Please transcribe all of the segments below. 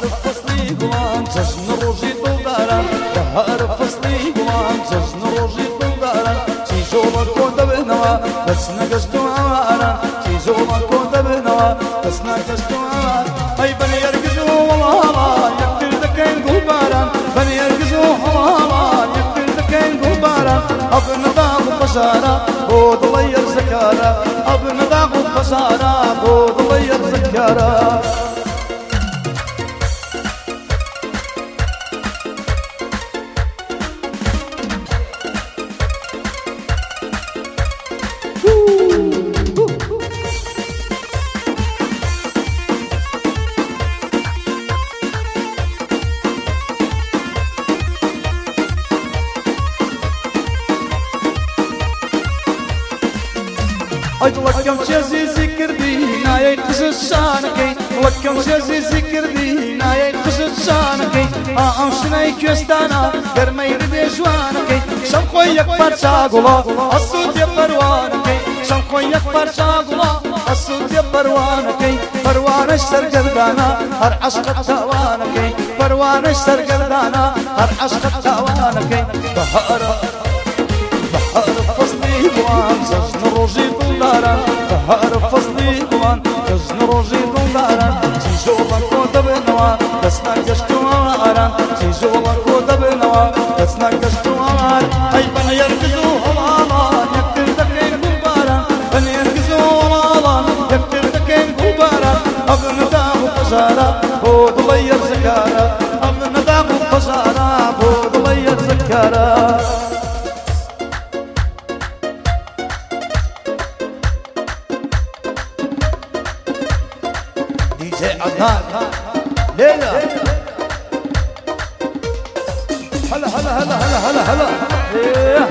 فصلي قوان ججن روجي دلداران بهار فصلي قوان ججن روجي دلداران تيجولا كودا بنوا بس نقشتو عواران تيجولا كودا بنوا بس نقشتو عواران اي بني يرقزو والله يقتل دكين قباران بني يرقزو والله يقتل دكين قباران ابن ضاق بشارة بود لير زكارة ابن ضاق بشارة بود لير زكارة لكم شي ذكردي ناي قصص شانكي لكم شي ذكردي ناي قصص شانكي امشناي كستانا درمي ردي جوانكي شمخوي اكبر شاغلا الصوت يا پروانكي شمخوي اكبر شاغلا الصوت يا پروانكي پروانش سرگردانا هر عشق تاوانكي پروانش سرگردانا هر عشق تاوانكي بهار فصلي قوان ججن روجي دلداران بهار فصلي قوان ججن روجي دلداران تيجولا كودا بنوا بس نقشتو عواران تيجولا كودا بنوا بس نقشتو عواران اي بني يرقزو هلالان يقتل دكين قباران بني يرقزو هلالان يقتل دكين قباران ابن داغ بشارة بود لير زكارة ابن داغ بشارة بود لير زكارة عدنان ليلى هلا هلا هلا هلا هلا هلا ايه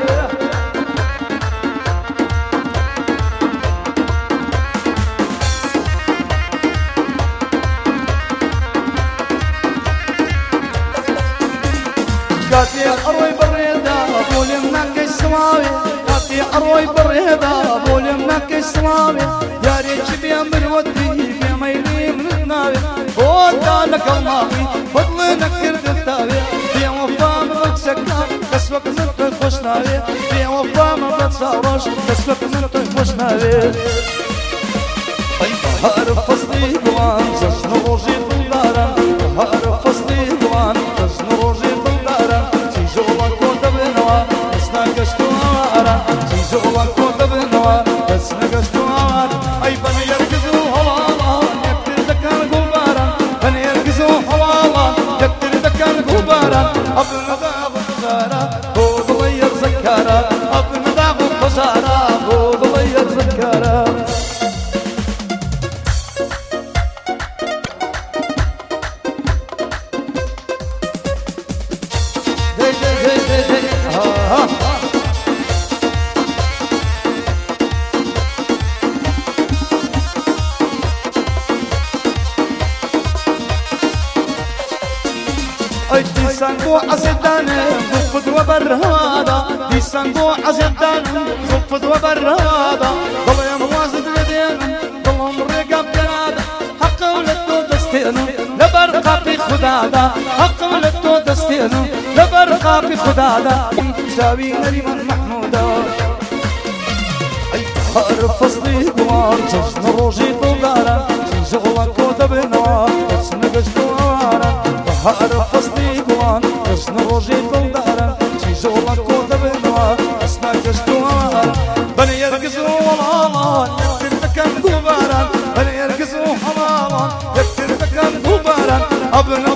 قاتي اروي بريده ابو اليمنك السماوي قاتي اروي بريده ابو اليمنك السماوي يا ريت بيمر ودي بيميلي من ناوي ودانك الماضي فضلنك كردتاوي في وفا مبك سكار كسبك من خوش ناوي في وفا مبك ساروش كسبك من خوش ناوي بهار فصلي قوان ججن روجي دلداران بهار فصلي قوان ججن روجي دلداران تيجولا كودا بنوا بس نقشتو عواران تيجولا كودا بنوا بس نقشتو عواران اي بني يرقزو هلالان يقتل دكان قباران بني يرقزو هلالان يقتل دكان قباران ابن داغ بشارة بود لير زكارة ابن داغ بشارة بود لير زكارة دي صندوق عزدان زفت وبر هذا دي صندوق عزدان زفت وبر هذا ضل يا موازد لدين ضلهم الرقاب جنادا حق ولدتو دستينو لبرقى في خدادا حق ولدتو دستينو لبرقى في خدادا شاوي نريمان محمودا بهار فصلي قوان ججن روجي دلداران تيجولا كودا بنوا بس نقشتو عواران بهار فصلي قوان ججن روجي دلداران تيجولا كودا بنوا بس نقشتو عواران بني يرقزو والله يقتل دكان قباران بني يرقزو حلالان يقتل دكان قباران ابن